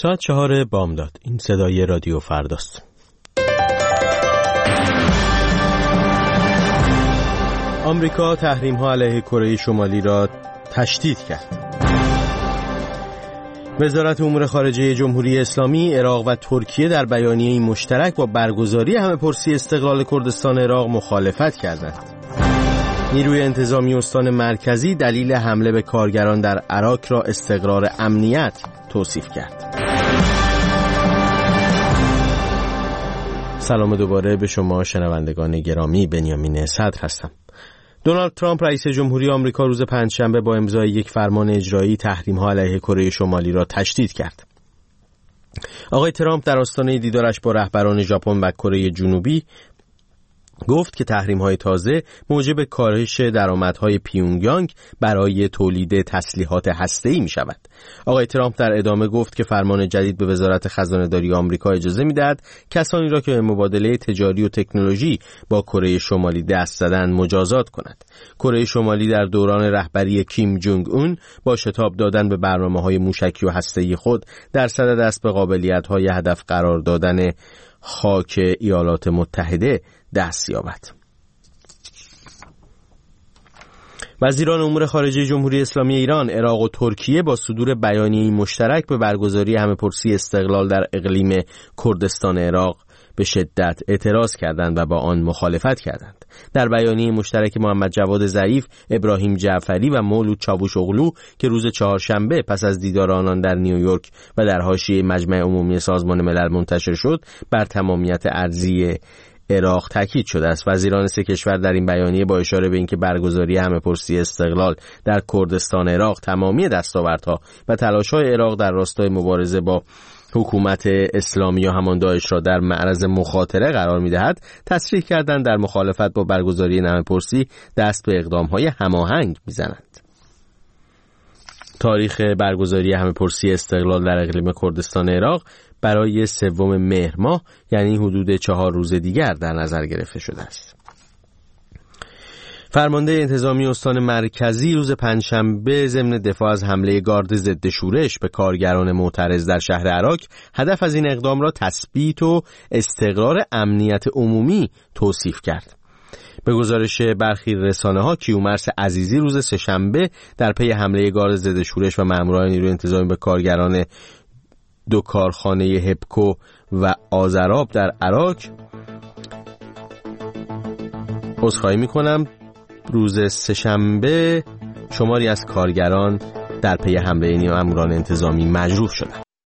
ساعت 4 بامداد. این صدای رادیو فرداست. آمریکا تحریم‌ها علیه کره شمالی را تشدید کرد. وزارت امور خارجه جمهوری اسلامی، عراق و ترکیه در بیانیه‌ای مشترک با برگزاری همه‌پرسی استقلال کردستان عراق مخالفت کردند. نیروی انتظامی استان مرکزی دلیل حمله به کارگران در عراق را استقرار امنیت توصیف کرد. سلام دوباره به شما شنوندگان گرامی، بنیامین صدر هستم. دونالد ترامپ رئیس جمهوری آمریکا روز پنجشنبه با امضای یک فرمان اجرایی تحریم‌ها علیه کره شمالی را تشدید کرد. آقای ترامپ در آستانه دیدارش با رهبران ژاپن و کره جنوبی گفت که تحریم‌های تازه موجب کاهش درآمدهای پیونگیانگ برای تولید تسلیحات هسته‌ای می‌شود. آقای ترامپ در ادامه گفت که فرمان جدید به وزارت خزانه‌داری آمریکا اجازه می‌دهد کسانی را که به مبادله تجاری و تکنولوژی با کره شمالی دست زدند مجازات کند. کره شمالی در دوران رهبری کیم جونگ اون با شتاب دادن به برنامه‌های موشکی و هسته‌ای خود در صدد است به قابلیت‌های هدف قرار دادن خاک ایالات متحده دست یابد. وزیران امور خارجه جمهوری اسلامی ایران، عراق و ترکیه با صدور بیانیه‌ای مشترک به برگزاری همه‌پرسی استقلال در اقلیم کردستان عراق به شدت اعتراض کردند و با آن مخالفت کردند. در بیانیه مشترک محمد جواد ظریف، ابراهیم جعفری و مولود چاوش‌اوغلو که روز چهارشنبه پس از دیدار آنان در نیویورک و در حاشیه مجمع عمومی سازمان ملل منتشر شد، بر تمامیت ارضی عراق تاکید شده است. وزیران سه کشور در این بیانیه با اشاره به اینکه برگزاری همه‌پرسی استقلال در کردستان عراق تمامی دستاوردها و تلاش‌های عراق در راستای مبارزه با حکومت اسلامی یا همان داعش را در معرض مخاطره قرار می‌دهد، تصریح کردند در مخالفت با برگزاری همه‌پرسی دست به اقدام‌های هماهنگ می‌زنند. تاریخ برگزاری همه‌پرسی استقلال در اقلیم کردستان عراق برای 3 مهر ماه، یعنی حدود 4 روز دیگر در نظر گرفته شده است. فرمانده انتظامی استان مرکزی روز پنجشنبه ضمن دفاع از حمله گارد ضد شورش به کارگران معترض در شهر عراق، هدف از این اقدام را تثبیت و استقرار امنیت عمومی توصیف کرد. به گزارش برخی رسانه‌ها، کیومرث عزیزی روز سه‌شنبه در پی حمله گارد ضد شورش و ماموران نیروی انتظامی به کارگران 2 کارخانه هپکو و آذراب در عراق، عذرخواهی می‌کنم، روز سه‌شنبه شماری از کارگران در پی حمله ماموران انتظامی مجروح شدند.